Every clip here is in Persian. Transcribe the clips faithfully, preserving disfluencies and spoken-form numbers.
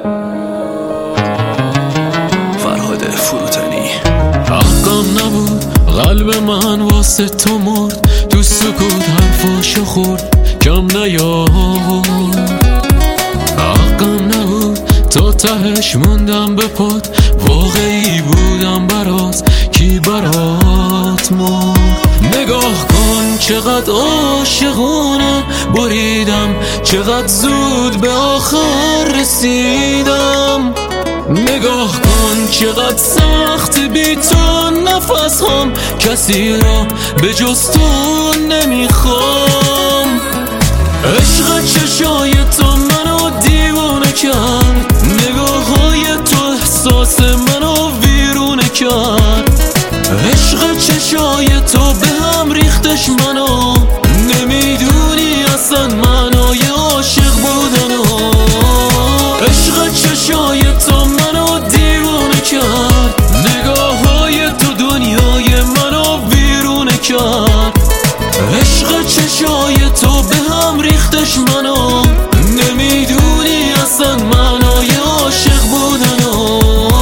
فرهاد فروتنی. حقم نبود قلب من واسه تو مرد، تو سکوت حرفاشو خورد کم نیار. حقم نبود تا تهش موندم به پات، واقعی بودم برات کی برات مرد. نگاه کن چقدر عاشقانه بریدم، چقدر زود به آخر رسیدم. نگاه کن چقدر سخت بی تو نفس هم، کسی را به جز تو نمیخوام. عشق چشای تو منو دیوانه کرد، نگاه های تو احساس منو ویرونه کرد. عشق چشای تو به هم ریختش منو، نمیدونی اصلا معنای عاشق بودنو. عشق چشای تو منو دیوانه کرد، نگاه های تو دنیای منو ویرونه کرد. عشق چشای تو به هم ریختش منو، نمیدونی اصلا معنای عاشق بودنو.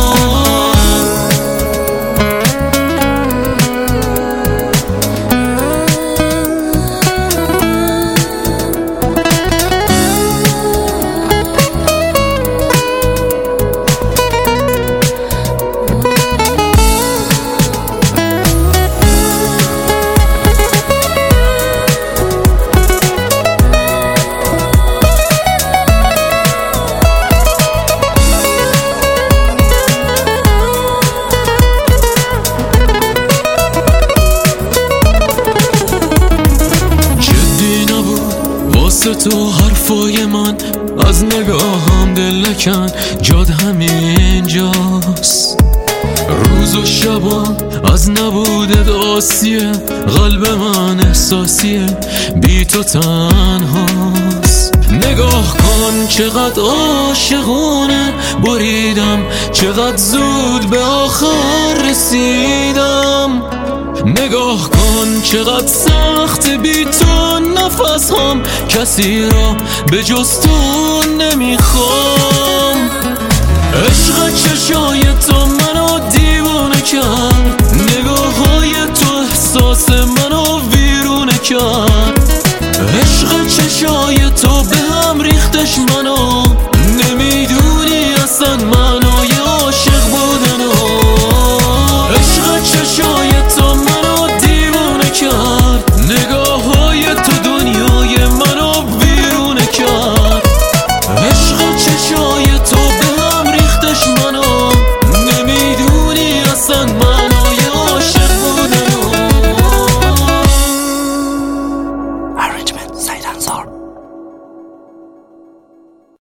واسه تو حرفای من از نگاهم دل نکن، جاد همینجاست. روز و شبم از نبودت آسیه، قلب من احساسیه بی تو تنهاست. نگاه کن چقدر عاشقانه بریدم، چقدر زود به آخر رسیدم. نگاه کن چقدر سخت بی تو نفس هم، کسی را به جز تو نمیخوام.